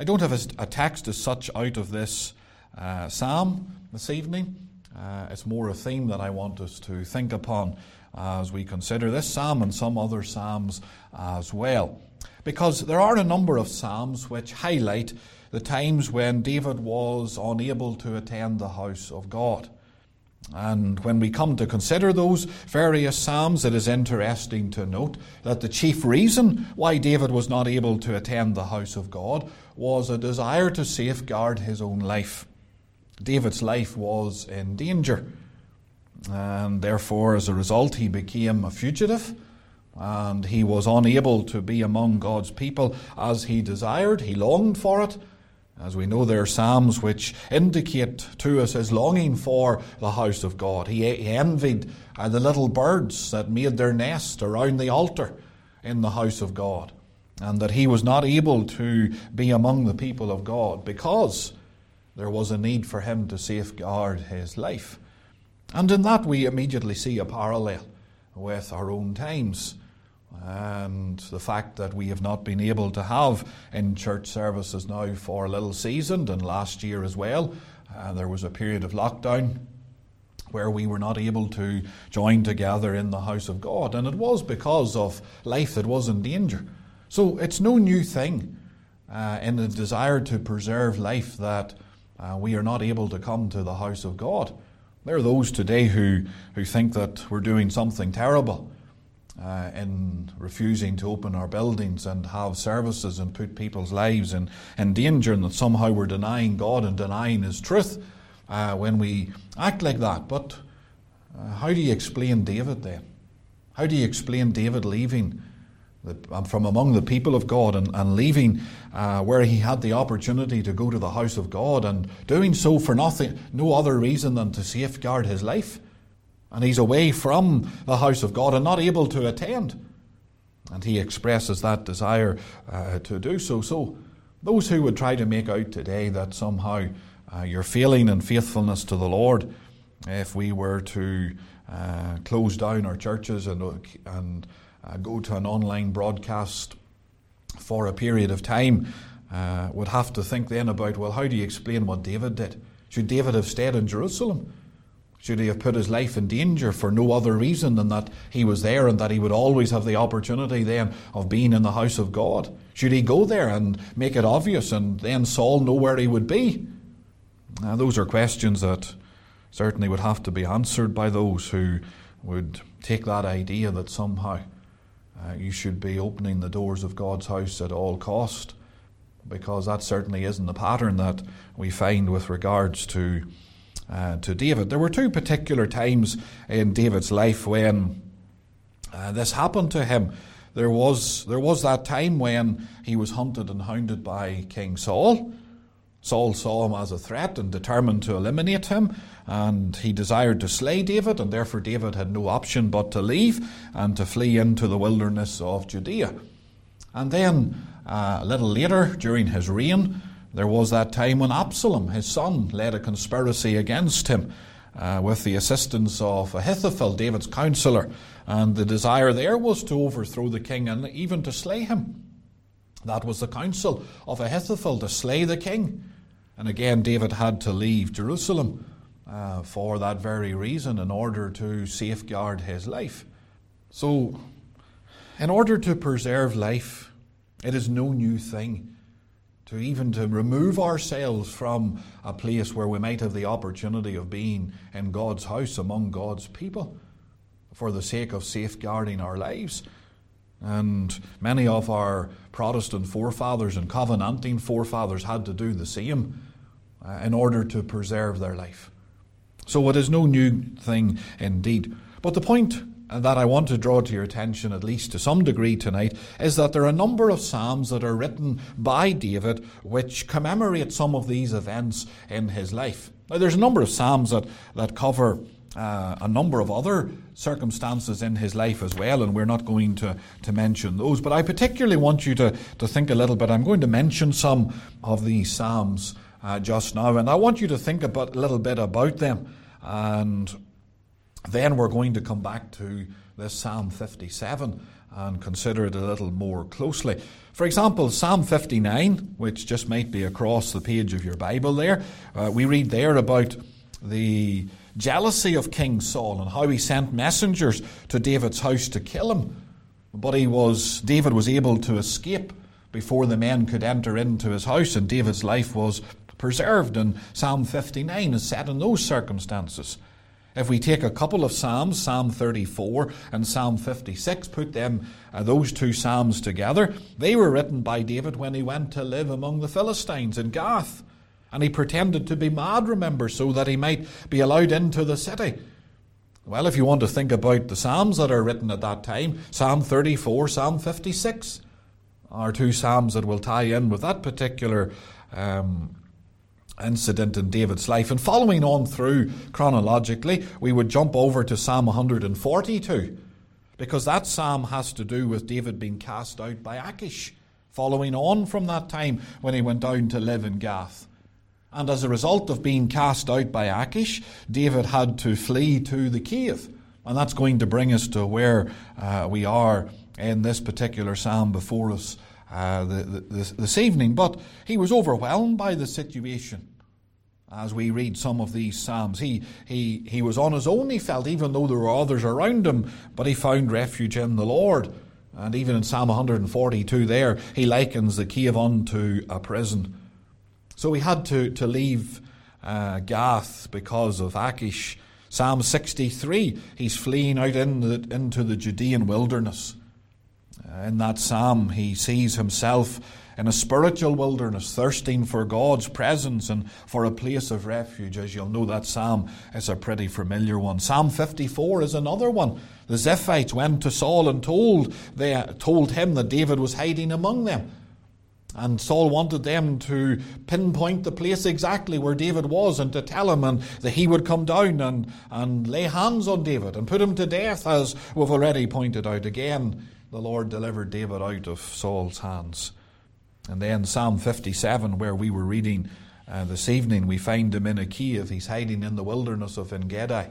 I don't have a text as such out of this psalm this evening. It's more a theme that I want us to think upon as we consider this psalm and some other psalms as well. Because there are a number of psalms which highlight the times when David was unable to attend the house of God. And when we come to consider those various psalms, it is interesting to note that the chief reason why David was not able to attend the house of God was a desire to safeguard his own life. David's life was in danger, and therefore, as a result, he became a fugitive, and he was unable to be among God's people as he desired. He longed for it. As we know, there are psalms which indicate to us his longing for the house of God. He envied the little birds that made their nest around the altar in the house of God, and that he was not able to be among the people of God because there was a need for him to safeguard his life. And in that we immediately see a parallel with our own times, and the fact that we have not been able to have in church services now for a little season, and last year as well. There was a period of lockdown where we were not able to join together in the house of God, and it was because of life that was in danger. So it's no new thing in the desire to preserve life that we are not able to come to the house of God. There are those today who think that we're doing something terrible in refusing to open our buildings and have services and put people's lives in danger, and that somehow we're denying God and denying His truth when we act like that. But how do you explain David then? How do you explain David leaving from among the people of God and leaving where he had the opportunity to go to the house of God, and doing so for no other reason than to safeguard his life? And he's away from the house of God and not able to attend. And he expresses that desire to do so. So those who would try to make out today that somehow you're failing in faithfulness to the Lord if we were to close down our churches and go to an online broadcast for a period of time, would have to think then about, well, how do you explain what David did? Should David have stayed in Jerusalem? Should he have put his life in danger for no other reason than that he was there and that he would always have the opportunity then of being in the house of God? Should he go there and make it obvious and then Saul know where he would be? Those are questions that certainly would have to be answered by those who would take that idea that somehow you should be opening the doors of God's house at all cost, because that certainly isn't the pattern that we find with regards to David. There were two particular times in David's life when this happened to him. There was that time when he was hunted and hounded by King Saul. Saul saw him as a threat and determined to eliminate him, and he desired to slay David, and therefore David had no option but to leave and to flee into the wilderness of Judea. And then a little later, during his reign, there was that time when Absalom, his son, led a conspiracy against him with the assistance of Ahithophel, David's counselor. And the desire there was to overthrow the king and even to slay him. That was the counsel of Ahithophel, to slay the king. And again, David had to leave Jerusalem for that very reason, in order to safeguard his life. So, in order to preserve life, it is no new thing to remove ourselves from a place where we might have the opportunity of being in God's house among God's people for the sake of safeguarding our lives. And many of our Protestant forefathers and covenanting forefathers had to do the same in order to preserve their life. So it is no new thing indeed. But the point that I want to draw to your attention, at least to some degree tonight, is that there are a number of psalms that are written by David which commemorate some of these events in his life. Now, there's a number of psalms that cover a number of other circumstances in his life as well, and we're not going to mention those. But I particularly want you to think a little bit. I'm going to mention some of these psalms just now, and I want you to think a little bit about them, and then we're going to come back to this Psalm 57 and consider it a little more closely. For example, Psalm 59, which just might be across the page of your Bible there, we read there about the jealousy of King Saul and how he sent messengers to David's house to kill him. But David was able to escape before the men could enter into his house, and David's life was preserved. And Psalm 59 is set in those circumstances. If we take a couple of Psalms, Psalm 34 and Psalm 56, put those two Psalms together, they were written by David when he went to live among the Philistines in Gath. And he pretended to be mad, remember, so that he might be allowed into the city. Well, if you want to think about the Psalms that are written at that time, Psalm 34, Psalm 56 are two Psalms that will tie in with that particular incident in David's life. And following on through chronologically, we would jump over to Psalm 142, because that psalm has to do with David being cast out by Achish, following on from that time when he went down to live in Gath. And as a result of being cast out by Achish, David had to flee to the cave. And that's going to bring us to where we are in this particular psalm before us this evening. But he was overwhelmed by the situation. As we read some of these psalms, he was on his own, he felt, even though there were others around him, but he found refuge in the Lord. And even in Psalm 142 there, he likens the cave unto a prison. So he had to leave Gath because of Achish. Psalm 63, he's fleeing out into the Judean wilderness. In that psalm, he sees himself in a spiritual wilderness, thirsting for God's presence and for a place of refuge. As you'll know, that psalm is a pretty familiar one. Psalm 54 is another one. The Ziphites went to Saul and told him that David was hiding among them. And Saul wanted them to pinpoint the place exactly where David was and to tell him, and that he would come down and lay hands on David and put him to death, as we've already pointed out. Again, the Lord delivered David out of Saul's hands. And then Psalm 57, where we were reading this evening, we find him in a cave. He's hiding in the wilderness of En-Gedi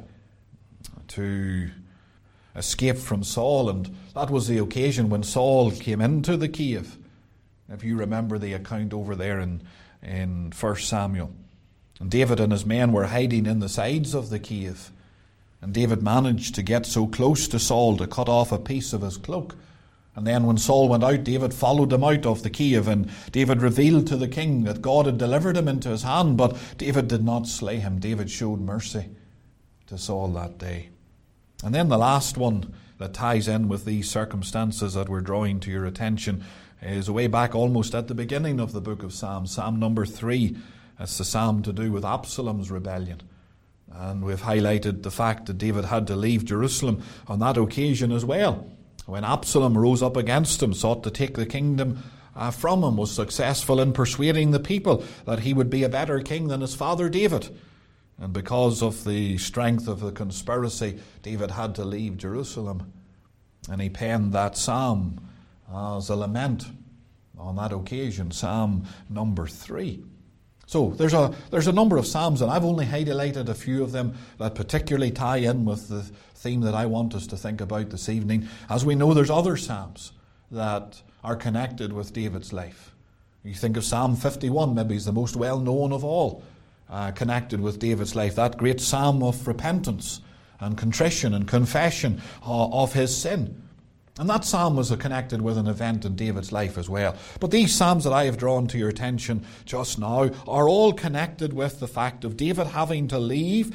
to escape from Saul. And that was the occasion when Saul came into the cave. If you remember the account over there in 1 Samuel. And David and his men were hiding in the sides of the cave. And David managed to get so close to Saul to cut off a piece of his cloak. And then when Saul went out, David followed him out of the cave, and David revealed to the king that God had delivered him into his hand, but David did not slay him. David showed mercy to Saul that day. And then the last one that ties in with these circumstances that we're drawing to your attention is way back almost at the beginning of the book of Psalms, Psalm number 3. It's the psalm to do with Absalom's rebellion. And we've highlighted the fact that David had to leave Jerusalem on that occasion as well. When Absalom rose up against him, sought to take the kingdom from him, was successful in persuading the people that he would be a better king than his father David. And because of the strength of the conspiracy, David had to leave Jerusalem. And he penned that psalm as a lament on that occasion, Psalm number 3. So there's a number of psalms, and I've only highlighted a few of them that particularly tie in with the theme that I want us to think about this evening. As we know, there's other psalms that are connected with David's life. You think of Psalm 51, maybe is the most well-known of all, connected with David's life. That great psalm of repentance and contrition and confession of his sin. And that psalm was connected with an event in David's life as well. But these psalms that I have drawn to your attention just now are all connected with the fact of David having to leave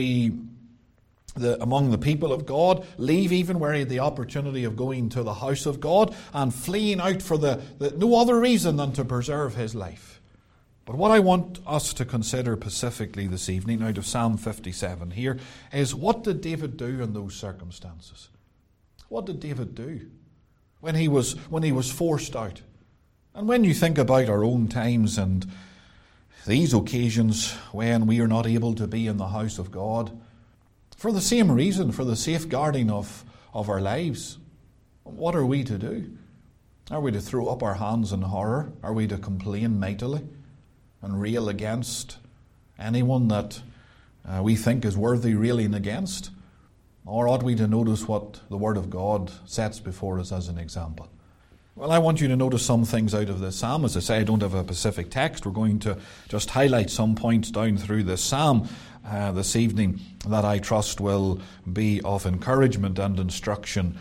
among the people of God, leave even where he had the opportunity of going to the house of God, and fleeing out for no other reason than to preserve his life. But what I want us to consider specifically this evening out of Psalm 57 here is, what did David do in those circumstances? What did David do when he was forced out? And when you think about our own times and these occasions when we are not able to be in the house of God, for the same reason, for the safeguarding of our lives, what are we to do? Are we to throw up our hands in horror? Are we to complain mightily and rail against anyone that we think is worthy railing against? Or ought we to notice what the Word of God sets before us as an example? Well, I want you to notice some things out of this psalm. As I say, I don't have a specific text. We're going to just highlight some points down through this psalm this evening that I trust will be of encouragement and instruction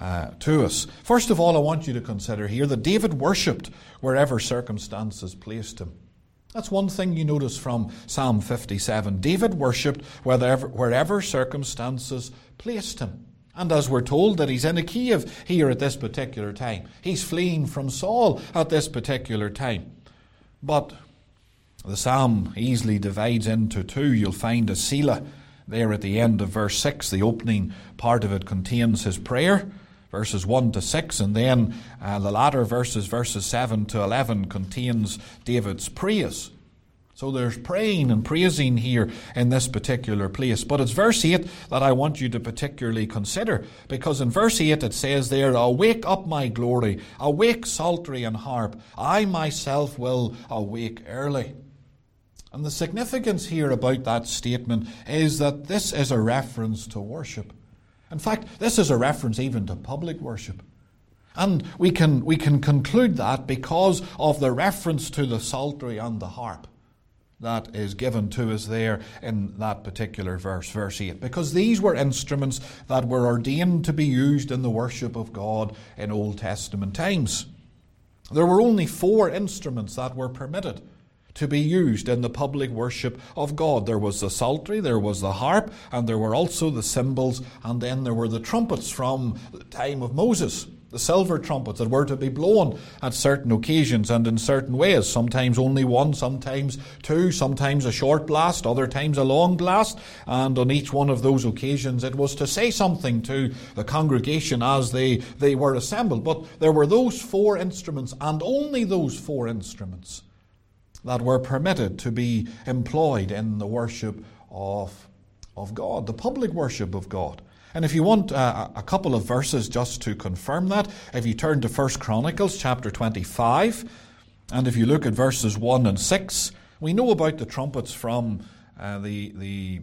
to us. First of all, I want you to consider here that David worshipped wherever circumstances placed him. That's one thing you notice from Psalm 57. David worshipped wherever circumstances placed him. And as we're told that he's in a cave here at this particular time. He's fleeing from Saul at this particular time. But the psalm easily divides into two. You'll find a Selah there at the end of verse 6. The opening part of it contains his prayer, verses 1 to 6, and then the latter verses 7 to 11, contains David's praise. So there's praying and praising here in this particular place. But it's verse 8 that I want you to particularly consider, because in verse 8 it says there, "Awake up, my glory, awake psaltery and harp, I myself will awake early." And the significance here about that statement is that this is a reference to worship. In fact, this is a reference even to public worship. And we can conclude that because of the reference to the psaltery and the harp that is given to us there in that particular verse 8. Because these were instruments that were ordained to be used in the worship of God in Old Testament times. There were only 4 instruments that were permitted to be used in the public worship of God. There was the psaltery, there was the harp, and there were also the cymbals, and then there were the trumpets from the time of Moses. The silver trumpets that were to be blown at certain occasions and in certain ways. Sometimes only one, sometimes 2, sometimes a short blast, other times a long blast. And on each one of those occasions it was to say something to the congregation as they were assembled. But there were those 4 instruments, and only those 4 instruments, that were permitted to be employed in the worship of God, the public worship of God. And if you want a couple of verses just to confirm that, if you turn to 1 Chronicles chapter 25, and if you look at verses 1 and 6, we know about the trumpets from the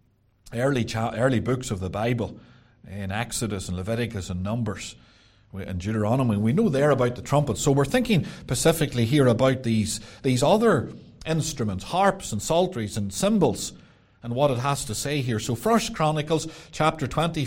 early books of the Bible, in Exodus and Leviticus and Numbers and Deuteronomy. We know there about the trumpets. So we're thinking specifically here about these other instruments, harps and psalteries and cymbals, and what it has to say here. So 1 Chronicles chapter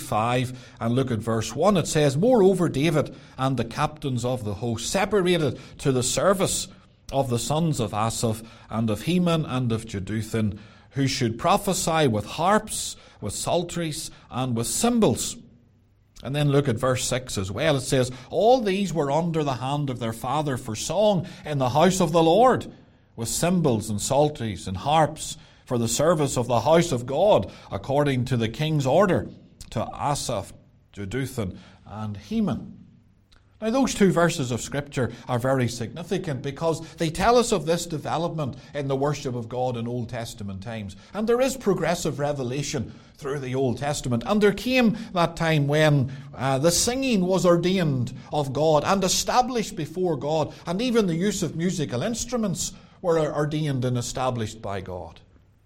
25, and look at verse 1. It says, "Moreover David and the captains of the host separated to the service of the sons of Asaph and of Heman and of Jeduthun, who should prophesy with harps, with psalteries, and with cymbals." And then look at verse 6 as well. It says, "All these were under the hand of their father for song in the house of the Lord, with cymbals and psalteries and harps, for the service of the house of God, according to the king's order, to Asaph, Jeduthun, and Heman." Now those 2 verses of Scripture are very significant because they tell us of this development in the worship of God in Old Testament times. And there is progressive revelation through the Old Testament. And there came that time when the singing was ordained of God and established before God, and even the use of musical instruments were ordained and established by God.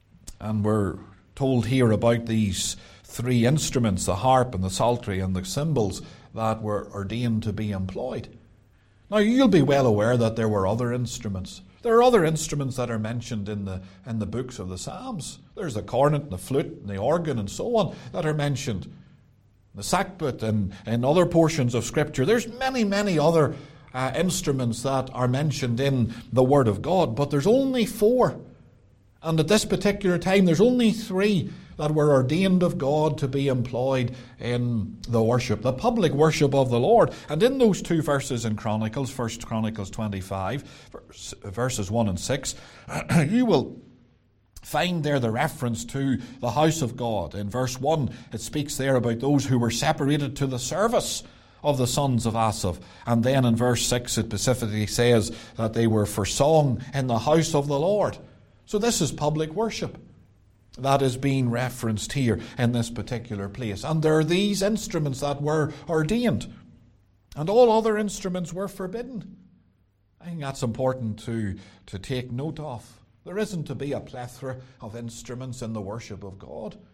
And we're told here about these 3 instruments, the harp and the psaltery and the cymbals, that were ordained to be employed. Now you'll be well aware that there were other instruments. There are other instruments that are mentioned in the books of the Psalms. There's the cornet and the flute and the organ and so on that are mentioned. The sackbut and other portions of Scripture. There's many, many other instruments that are mentioned in the Word of God, but there's only 4. And at this particular time, there's only 3 that were ordained of God to be employed in the worship, the public worship of the Lord. And in those 2 verses in Chronicles, 1 Chronicles 25, verses 1 and 6, you will find there the reference to the house of God. In verse 1, it speaks there about those who were separated to the service of the sons of Asaph. And then in verse 6, it specifically says that they were for song in the house of the Lord. So this is public worship that is being referenced here in this particular place. And there are these instruments that were ordained, and all other instruments were forbidden. I think that's important to take note of. There isn't to be a plethora of instruments in the worship of God.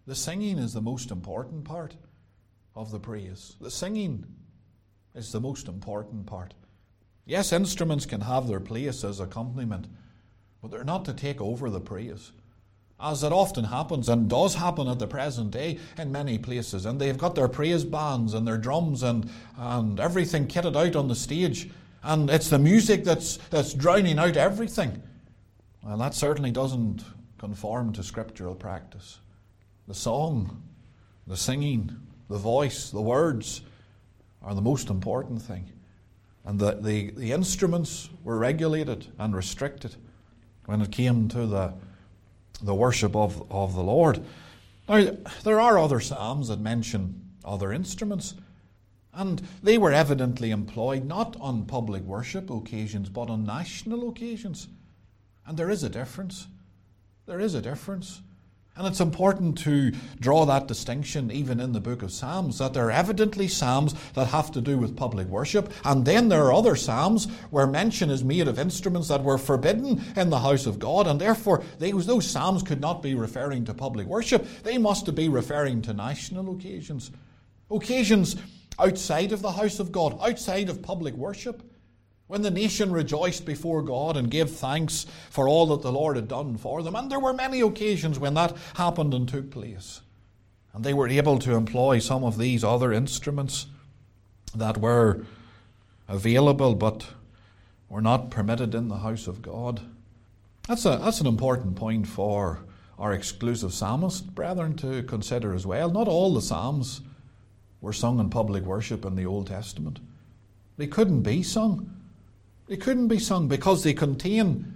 The singing is the most important part of the praise. The singing is the most important part. Yes, instruments can have their place as accompaniment, but they're not to take over the praise, as it often happens and does happen at the present day in many places. And they've got their praise bands and their drums and everything kitted out on the stage, and it's the music that's drowning out everything. Well, that certainly doesn't conform to scriptural practice. The song, the singing, the voice, the words are the most important thing. And the instruments were regulated and restricted when it came to the worship of the Lord. Now, there are other psalms that mention other instruments, and they were evidently employed not on public worship occasions, but on national occasions. And there is a difference. There is a difference. And it's important to draw that distinction even in the book of Psalms, that there are evidently psalms that have to do with public worship, and then there are other psalms where mention is made of instruments that were forbidden in the house of God, and therefore those psalms could not be referring to public worship. They must be referring to national occasions. Occasions outside of the house of God, outside of public worship, when the nation rejoiced before God and gave thanks for all that the Lord had done for them. And there were many occasions when that happened and took place. And they were able to employ some of these other instruments that were available but were not permitted in the house of God. That's an important point for our exclusive psalmist brethren to consider as well. Not all the psalms were sung in public worship in the Old Testament. They couldn't be sung. They couldn't be sung because they contain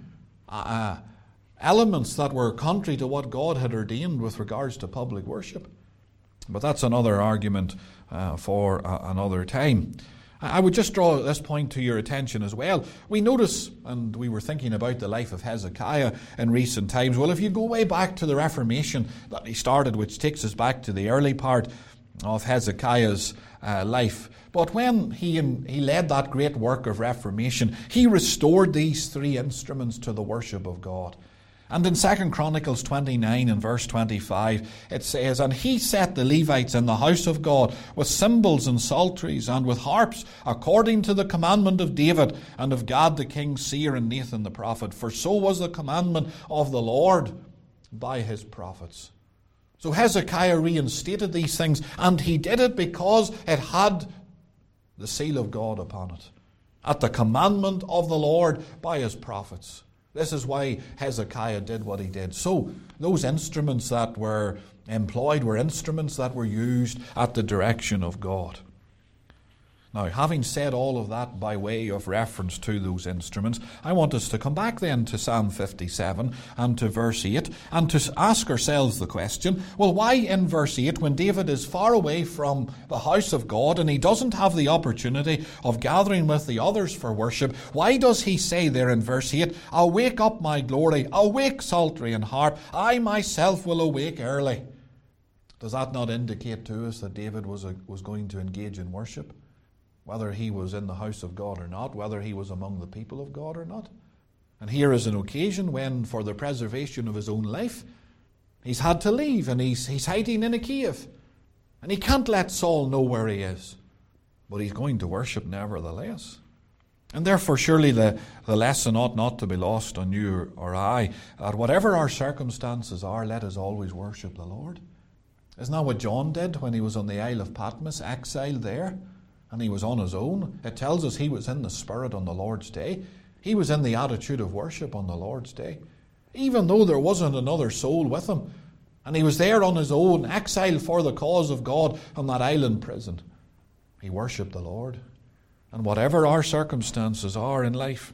elements that were contrary to what God had ordained with regards to public worship. But that's another argument for another time. I would just draw this point to your attention as well. We notice, and we were thinking about the life of Hezekiah in recent times. Well, if you go way back to the Reformation that he started, which takes us back to the early part of Hezekiah's life. But when he led that great work of reformation, he restored these three instruments to the worship of God. And in 2 Chronicles 29 and verse 25, it says, "And he set the Levites in the house of God with cymbals and psalteries and with harps, according to the commandment of David and of Gad the king, seer, and Nathan the prophet. For so was the commandment of the Lord by his prophets." So Hezekiah reinstated these things, and he did it because it had the seal of God upon it, at the commandment of the Lord by his prophets. This is why Hezekiah did what he did. So those instruments that were employed were instruments that were used at the direction of God. Now, having said all of that by way of reference to those instruments, I want us to come back then to Psalm 57 and to verse 8 and to ask ourselves the question, well, why in verse 8, when David is far away from the house of God and he doesn't have the opportunity of gathering with the others for worship, why does he say there in verse 8, "Awake up, my glory, awake, psaltery and harp, I myself will awake early"? Does that not indicate to us that David was going to engage in worship? Whether he was in the house of God or not, whether he was among the people of God or not. And here is an occasion when, for the preservation of his own life, he's had to leave and he's hiding in a cave. And he can't let Saul know where he is. But he's going to worship nevertheless. And therefore, surely the lesson ought not to be lost on you or I, that whatever our circumstances are, let us always worship the Lord. Isn't that what John did when he was on the Isle of Patmos, exiled there? And he was on his own. It tells us he was in the Spirit on the Lord's day. He was in the attitude of worship on the Lord's day. Even though there wasn't another soul with him. And he was there on his own, exiled for the cause of God on that island prison. He worshipped the Lord. And whatever our circumstances are in life,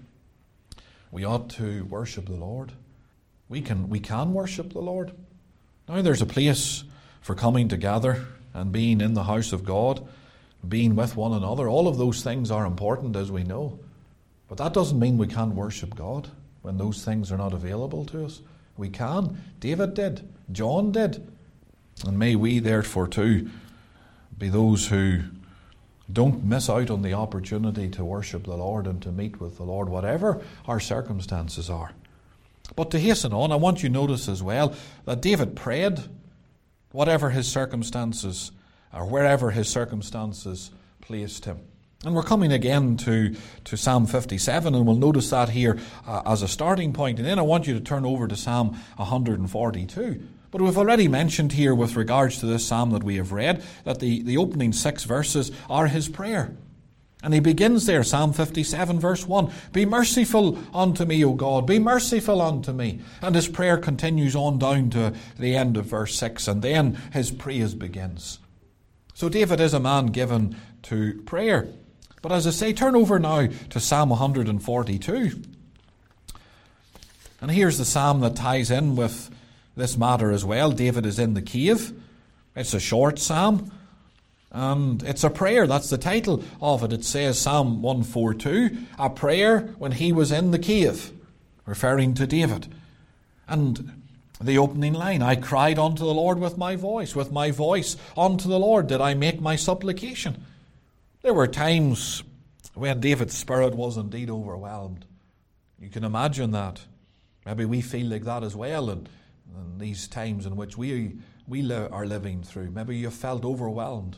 we ought to worship the Lord. We can worship the Lord. Now there's a place for coming together and being in the house of God, being with one another. All of those things are important, as we know. But that doesn't mean we can't worship God when those things are not available to us. We can. David did. John did. And may we therefore too be those who don't miss out on the opportunity to worship the Lord and to meet with the Lord, whatever our circumstances are. But to hasten on, I want you to notice as well that David prayed whatever his circumstances, or wherever his circumstances placed him. And we're coming again to Psalm 57, and we'll notice that here as a starting point. And then I want you to turn over to Psalm 142. But we've already mentioned here with regards to this psalm that we have read that the opening 6 verses are his prayer. And he begins there, Psalm 57 verse 1, "Be merciful unto me, O God, be merciful unto me." And his prayer continues on down to the end of verse 6, and then his praise begins. So David is a man given to prayer. But as I say, turn over now to Psalm 142. And here's the psalm that ties in with this matter as well. David is in the cave. It's a short psalm, and it's a prayer. That's the title of it. It says, Psalm 142, a prayer when he was in the cave, referring to David. And the opening line, "I cried unto the Lord with my voice unto the Lord did I make my supplication." There were times when David's spirit was indeed overwhelmed. You can imagine that. Maybe we feel like that as well in these times in which we are living through. Maybe you felt overwhelmed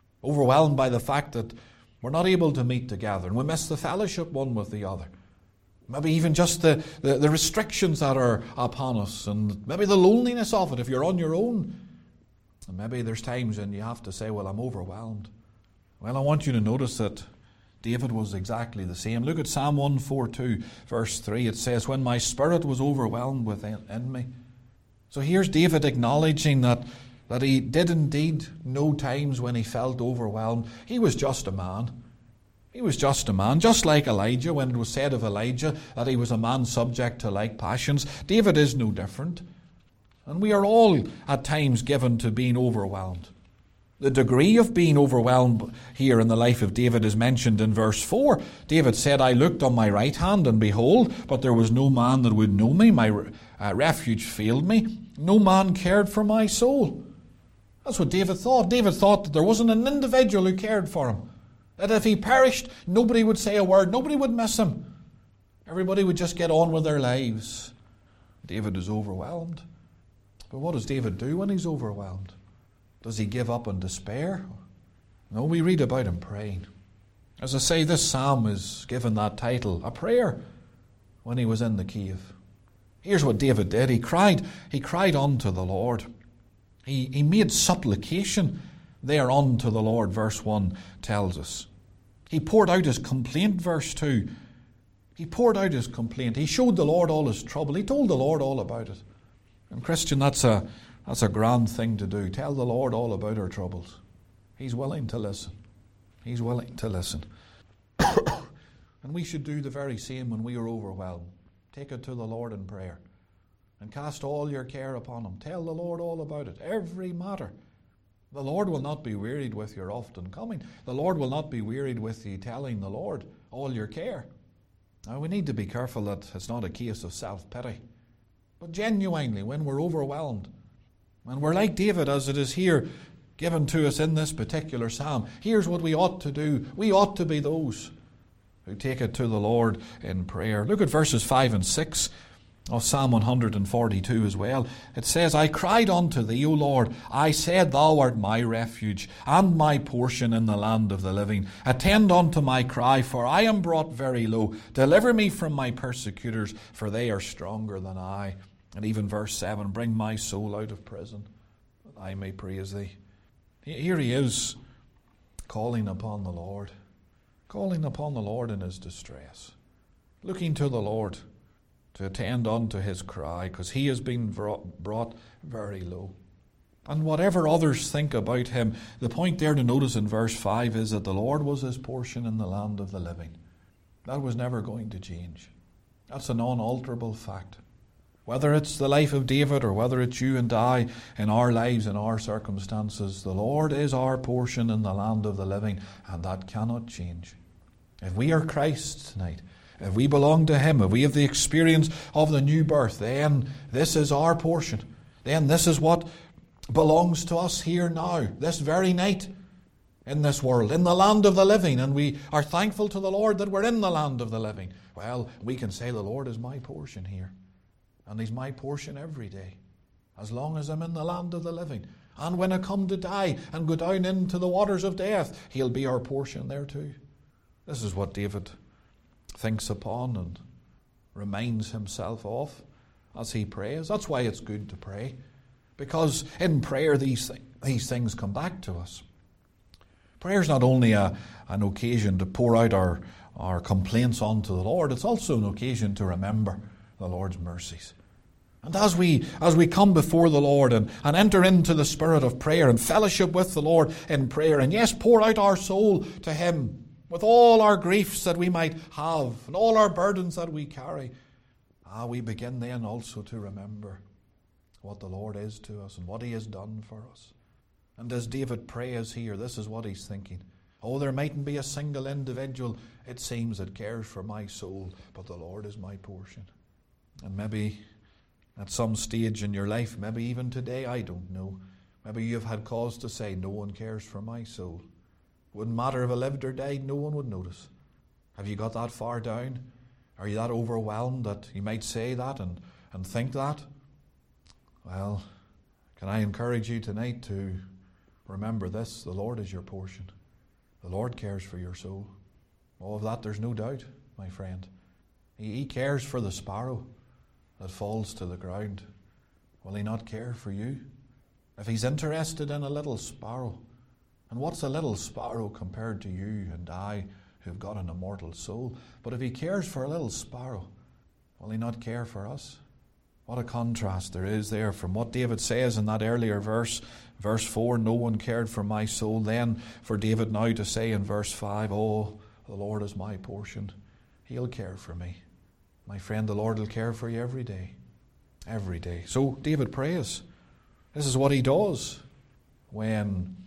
by the fact that we're not able to meet together and we miss the fellowship one with the other. Maybe even just the restrictions that are upon us, and maybe the loneliness of it if you're on your own. And maybe there's times when you have to say, well, I'm overwhelmed. Well, I want you to notice that David was exactly the same. Look at Psalm 142, verse 3. It says, "When my spirit was overwhelmed within me." So here's David acknowledging that he did indeed know times when he felt overwhelmed. He was just a man. He was just a man, just like Elijah, when it was said of Elijah that he was a man subject to like passions. David is no different. And we are all at times given to being overwhelmed. The degree of being overwhelmed here in the life of David is mentioned in verse 4. David said, "I looked on my right hand, and behold, but there was no man that would know me. My refuge failed me. No man cared for my soul." That's what David thought. David thought that there wasn't an individual who cared for him. That if he perished, nobody would say a word. Nobody would miss him. Everybody would just get on with their lives. David is overwhelmed. But what does David do when he's overwhelmed? Does he give up in despair? No, we read about him praying. As I say, this psalm is given that title, a prayer, when he was in the cave. Here's what David did. He cried unto the Lord. He made supplication there unto the Lord, verse 1 tells us. He poured out his complaint, verse 2. He poured out his complaint. He showed the Lord all his trouble. He told the Lord all about it. And Christian, that's a grand thing to do. Tell the Lord all about our troubles. He's willing to listen. He's willing to listen. And we should do the very same when we are overwhelmed. Take it to the Lord in prayer. And cast all your care upon him. Tell the Lord all about it. Every matter. The Lord will not be wearied with your often coming. The Lord will not be wearied with you telling the Lord all your care. Now we need to be careful that it's not a case of self-pity. But genuinely, when we're overwhelmed, when we're like David as it is here given to us in this particular psalm, here's what we ought to do. We ought to be those who take it to the Lord in prayer. Look at verses 5 and 6 of Psalm 142 as well. It says, "I cried unto thee, O Lord. I said, thou art my refuge and my portion in the land of the living. Attend unto my cry, for I am brought very low. Deliver me from my persecutors, for they are stronger than I." And even verse 7, "Bring my soul out of prison, that I may praise thee." Here he is, calling upon the Lord in his distress, looking to the Lord to attend unto his cry, because he has been brought very low. And whatever others think about him, the point there to notice in verse 5 is that the Lord was his portion in the land of the living. That was never going to change. That's an unalterable fact. Whether it's the life of David or whether it's you and I in our lives, in our circumstances, the Lord is our portion in the land of the living, and that cannot change. If we are Christ tonight, if we belong to him, if we have the experience of the new birth, then this is our portion. Then this is what belongs to us here now, this very night, in this world, in the land of the living. And we are thankful to the Lord that we're in the land of the living. Well, we can say the Lord is my portion here. And he's my portion every day. As long as I'm in the land of the living, And when I come to die and go down into the waters of death, he'll be our portion there too. This is what David thinks upon and reminds himself of as he prays. That's why it's good to pray, because in prayer these things come back to us. Prayer is not only an occasion to pour out our complaints onto the Lord, it's also an occasion to remember the Lord's mercies. And as we come before the Lord and enter into the spirit of prayer and fellowship with the Lord in prayer, and yes, pour out our soul to him with all our griefs that we might have and all our burdens that we carry, we begin then also to remember what the Lord is to us and what he has done for us. And as David prays here, this is what he's thinking. Oh, there mightn't be a single individual, it seems, that cares for my soul, but the Lord is my portion. And maybe at some stage in your life, maybe even today, I don't know, maybe you've had cause to say, no one cares for my soul. Wouldn't matter if I lived or died, no one would notice. Have you got that far down? Are you that overwhelmed that you might say that and think that? Well, can I encourage you tonight to remember this? The Lord is your portion. The Lord cares for your soul. Oh, of that there's no doubt, my friend. He cares for the sparrow that falls to the ground. Will he not care for you? If he's interested in a little sparrow, and what's a little sparrow compared to you and I who've got an immortal soul? But if he cares for a little sparrow, will he not care for us? What a contrast there is there from what David says in that earlier verse 4, no one cared for my soul. Then for David now to say in verse 5, oh, the Lord is my portion. He'll care for me. My friend, the Lord will care for you every day. Every day. So David prays. This is what he does when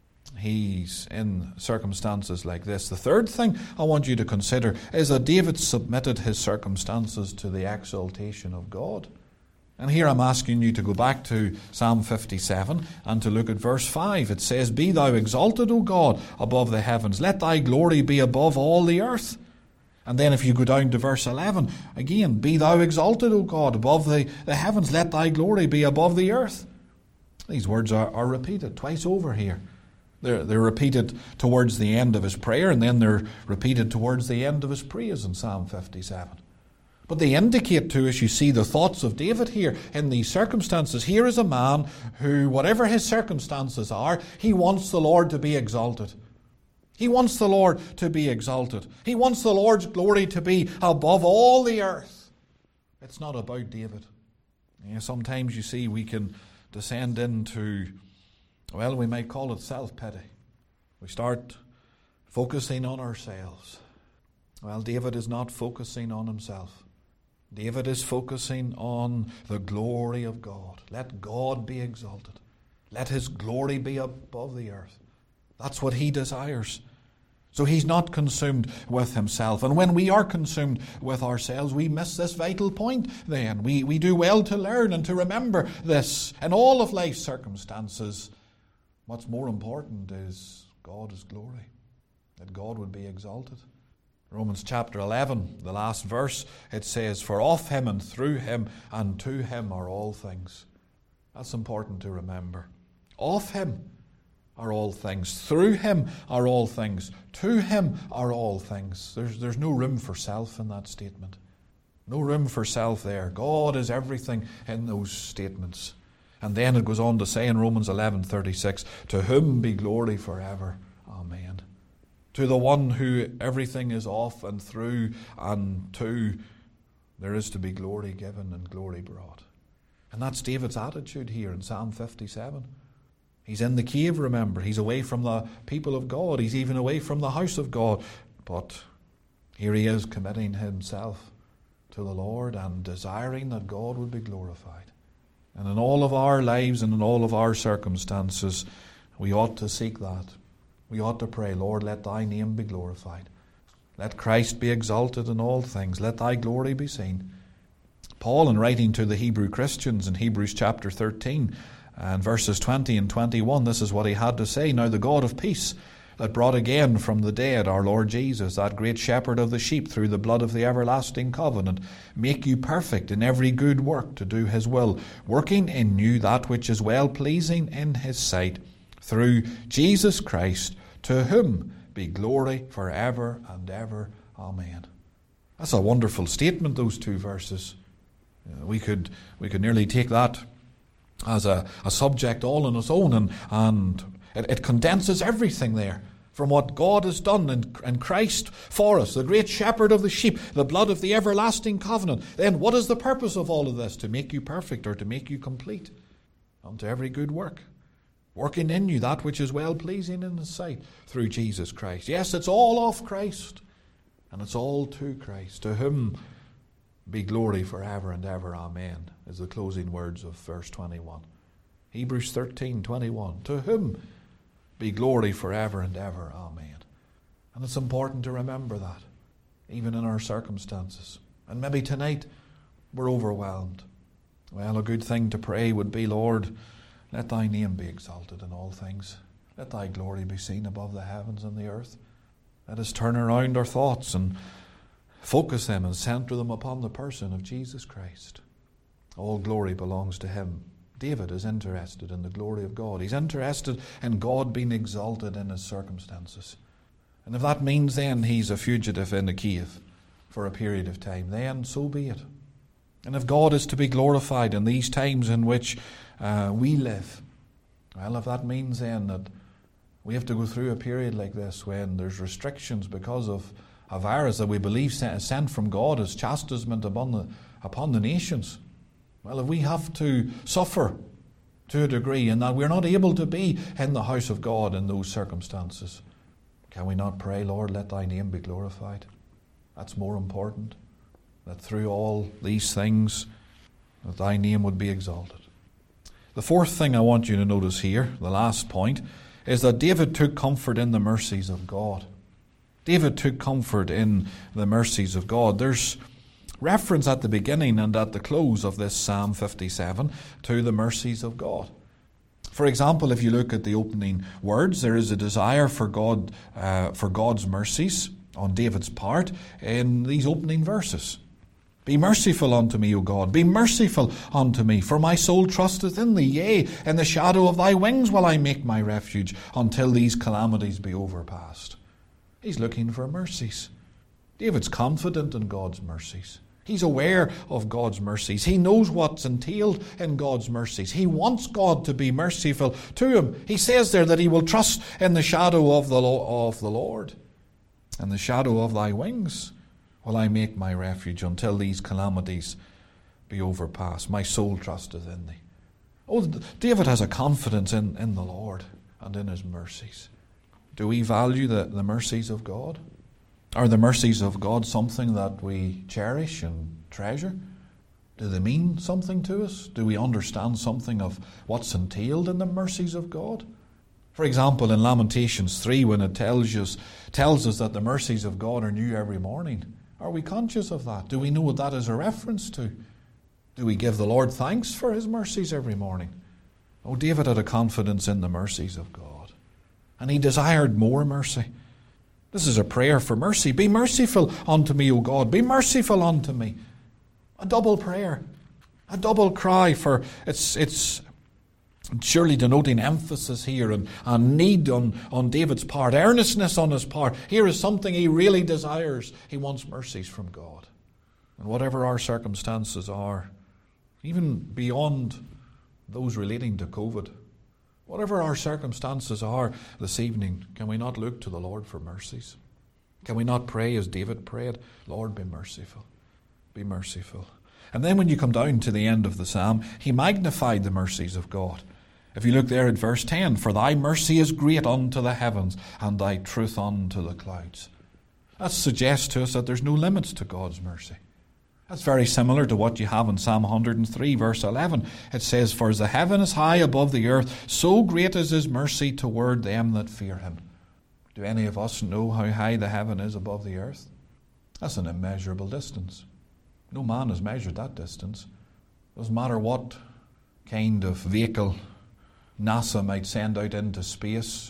he's in circumstances like this. The third thing I want you to consider is that David submitted his circumstances to the exaltation of God. And here I'm asking you to go back to Psalm 57 and to look at verse 5. It says, be thou exalted, O God, above the heavens. Let thy glory be above all the earth. And then if you go down to verse 11, again, be thou exalted, O God, above the heavens. Let thy glory be above the earth. These words are repeated twice over here. They're repeated towards the end of his prayer, and then they're repeated towards the end of his praise in Psalm 57. But they indicate to us, you see, the thoughts of David here in these circumstances. Here is a man who, whatever his circumstances are, he wants the Lord to be exalted. He wants the Lord to be exalted. He wants the Lord's glory to be above all the earth. It's not about David. Sometimes, you see, we can descend into, well, we might call it self-pity. We start focusing on ourselves. Well, David is not focusing on himself. David is focusing on the glory of God. Let God be exalted. Let his glory be above the earth. That's what he desires. So he's not consumed with himself. And when we are consumed with ourselves, we miss this vital point then. We do well to learn and to remember this. In all of life's circumstances, what's more important is God's glory, that God would be exalted. Romans chapter 11, the last verse, it says, for of him and through him and to him are all things. That's important to remember. Of him are all things. Through him are all things. To him are all things. There's no room for self in that statement. No room for self there. God is everything in those statements. And then it goes on to say in Romans 11:36, to whom be glory forever. Amen. To the one who everything is of and through and to, there is to be glory given and glory brought. And that's David's attitude here in Psalm 57. He's in the cave, remember. He's away from the people of God. He's even away from the house of God. But here he is committing himself to the Lord and desiring that God would be glorified. And in all of our lives and in all of our circumstances, we ought to seek that. We ought to pray, Lord, let thy name be glorified. Let Christ be exalted in all things. Let thy glory be seen. Paul, in writing to the Hebrew Christians in Hebrews chapter 13 and verses 20 and 21, this is what he had to say. Now the God of peace that brought again from the dead our Lord Jesus, that great shepherd of the sheep, through the blood of the everlasting covenant, make you perfect in every good work to do his will, working in you that which is well-pleasing in his sight, through Jesus Christ, to whom be glory forever and ever. Amen. That's a wonderful statement, those two verses. We could nearly take that as a subject all on its own, and it condenses everything there from what God has done in Christ for us, the great shepherd of the sheep, the blood of the everlasting covenant. Then what is the purpose of all of this? To make you perfect, or to make you complete unto every good work, working in you that which is well-pleasing in his sight, through Jesus Christ. Yes, it's all of Christ, and it's all to Christ, to whom be glory forever and ever. Amen, is the closing words of verse 21. Hebrews 13:21. To whom be glory forever and ever. Amen. And it's important to remember that, even in our circumstances. And maybe tonight we're overwhelmed. Well, a good thing to pray would be, Lord, let thy name be exalted in all things. Let thy glory be seen above the heavens and the earth. Let us turn around our thoughts and focus them and center them upon the person of Jesus Christ. All glory belongs to him. David is interested in the glory of God. He's interested in God being exalted in his circumstances. And if that means then he's a fugitive in a cave for a period of time, then so be it. And if God is to be glorified in these times in which we live, well, if that means then that we have to go through a period like this when there's restrictions because of a virus that we believe sent from God as chastisement upon the nations, well, if we have to suffer to a degree and that we're not able to be in the house of God in those circumstances, can we not pray, Lord, let thy name be glorified? That's more important, that through all these things, that thy name would be exalted. The fourth thing I want you to notice here, the last point, is that David took comfort in the mercies of God. David took comfort in the mercies of God. There's reference at the beginning and at the close of this Psalm 57 to the mercies of God. For example, if you look at the opening words, there is a desire for God's mercies on David's part in these opening verses. Be merciful unto me, O God, be merciful unto me, for my soul trusteth in thee. Yea, in the shadow of thy wings will I make my refuge until these calamities be overpast. He's looking for mercies. David's confident in God's mercies. He's aware of God's mercies. He knows what's entailed in God's mercies. He wants God to be merciful to him. He says there that he will trust in the shadow of the Lord. In the shadow of thy wings will I make my refuge until these calamities be overpast. My soul trusteth in thee. Oh, David has a confidence in the Lord and in his mercies. Do we value the mercies of God? Are the mercies of God something that we cherish and treasure? Do they mean something to us? Do we understand something of what's entailed in the mercies of God? For example, in Lamentations 3, when it tells us that the mercies of God are new every morning, are we conscious of that? Do we know what that is a reference to? Do we give the Lord thanks for his mercies every morning? Oh, David had a confidence in the mercies of God, and he desired more mercy. This is a prayer for mercy. Be merciful unto me, O God. Be merciful unto me. A double prayer, a double cry, for it's surely denoting emphasis here and need on David's part, earnestness on his part. Here is something he really desires. He wants mercies from God. And whatever our circumstances are, even beyond those relating to COVID, whatever our circumstances are this evening, can we not look to the Lord for mercies? Can we not pray as David prayed, Lord, be merciful, be merciful. And then when you come down to the end of the psalm, he magnified the mercies of God. If you look there at verse 10, for thy mercy is great unto the heavens, and thy truth unto the clouds. That suggests to us that there's no limits to God's mercy. That's very similar to what you have in Psalm 103, verse 11. It says, for as the heaven is high above the earth, so great is his mercy toward them that fear him. Do any of us know how high the heaven is above the earth? That's an immeasurable distance. No man has measured that distance. Doesn't matter what kind of vehicle NASA might send out into space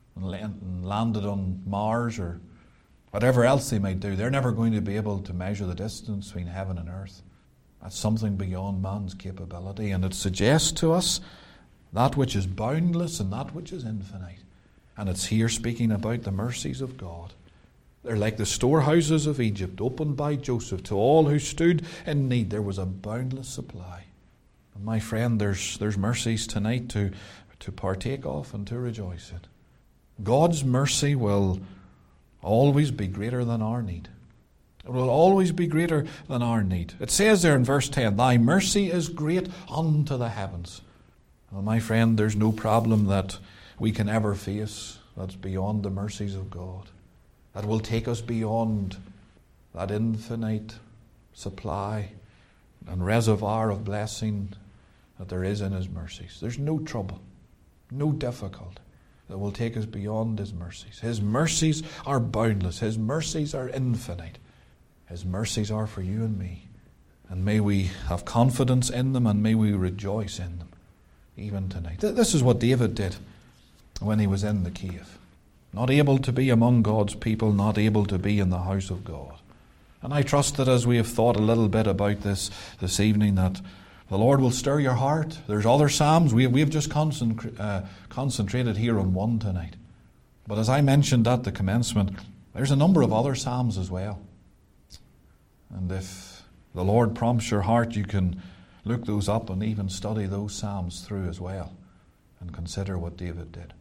and landed on Mars or whatever else they might do. They're never going to be able to measure the distance between heaven and earth. That's something beyond man's capability. And it suggests to us that which is boundless and that which is infinite. And it's here speaking about the mercies of God. They're like the storehouses of Egypt, opened by Joseph to all who stood in need. There was a boundless supply. And my friend, there's mercies tonight to partake of and to rejoice in. God's mercy will always be greater than our need. It will always be greater than our need. It says there in verse 10, Thy mercy is great unto the heavens. Well, my friend, there's no problem that we can ever face that's beyond the mercies of God, that will take us beyond that infinite supply and reservoir of blessing that there is in His mercies. There's no trouble, no difficulty that will take us beyond His mercies. His mercies are boundless. His mercies are infinite. His mercies are for you and me. And may we have confidence in them, and may we rejoice in them even tonight. This is what David did when he was in the cave. Not able to be among God's people, not able to be in the house of God. And I trust that as we have thought a little bit about this evening, that the Lord will stir your heart. There's other psalms. We've just concentrated here on one tonight. But as I mentioned at the commencement, there's a number of other psalms as well. And if the Lord prompts your heart, you can look those up and even study those psalms through as well and consider what David did.